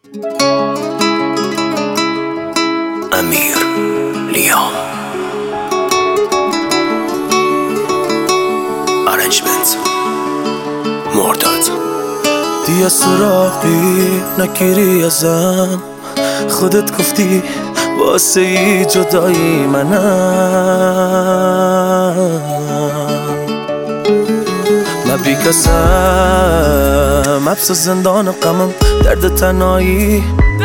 امیر لیام ارنجمنت مرداد. دیگه سراغی نگیری ازم، خودت گفتی واسه ای جدایی منم. من بی کسم حبس زندان غمم، درد تنهایی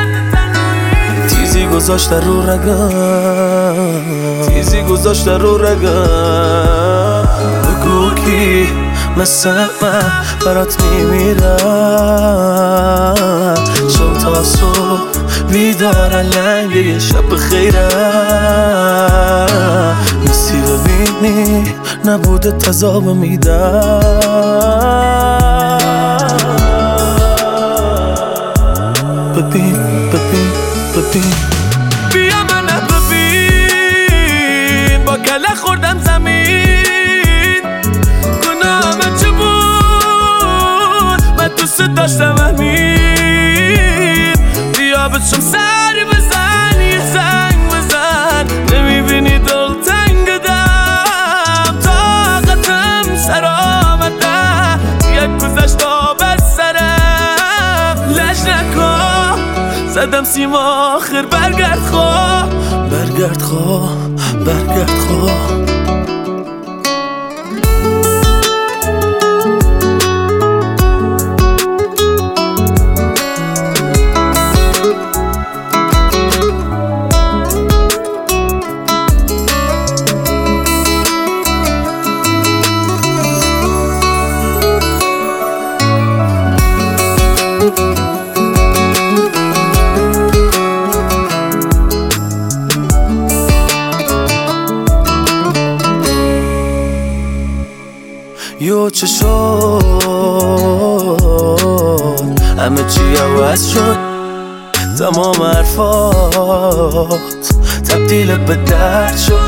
تیزی گذاشته رو رگم، تیزی گذاشته رو رگم. بگو کی مثل من برات میمیرم، شب تا صبح بیدار لنگ یه شب خیرم. نیستی ببینی نبوده تذاب میدم. ببین ببین ببین بیا منو ببین، با کله خوردم زمین. گناهم چه بود؟ من دوست داشتم همین. بیا بچم سر بزن، یه زنگ بزن. نمیبینی دلتنگ دم، طاقتم سر آمده. یک گذشتا بر سرم، لج نکن زدم سیم آخر. برگرد خواه، برگرد خواه، برگرد خواه. یو چه شد، همه چی عوض شد. تمام حرفات تبدیل به درد شد.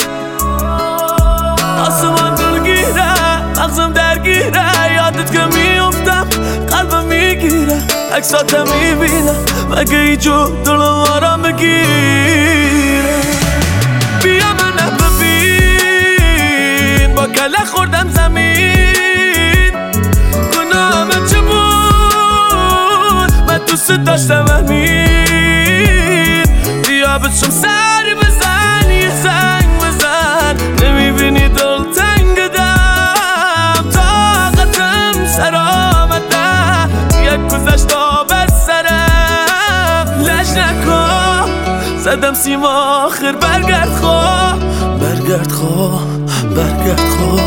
آسمان دلگیره، مغزم درگیره. یادت که میافتم قلبم میگیره. عکساتم میبینم مگه ایجو دلم آرام بگیره. بیا منو ببین، با کله خوردم زمین. گناهم چه بود؟ من دوست داشتم همین. بیا بچم سر بزن، یه زنگ بزن. نمیبینی دلتنگ دم، طاقتم سر آمده. یک گذشتا بر سرم، لج نکن زدم سیم آخر. برگرد خواه، برگرد خواه، برگرد خواه.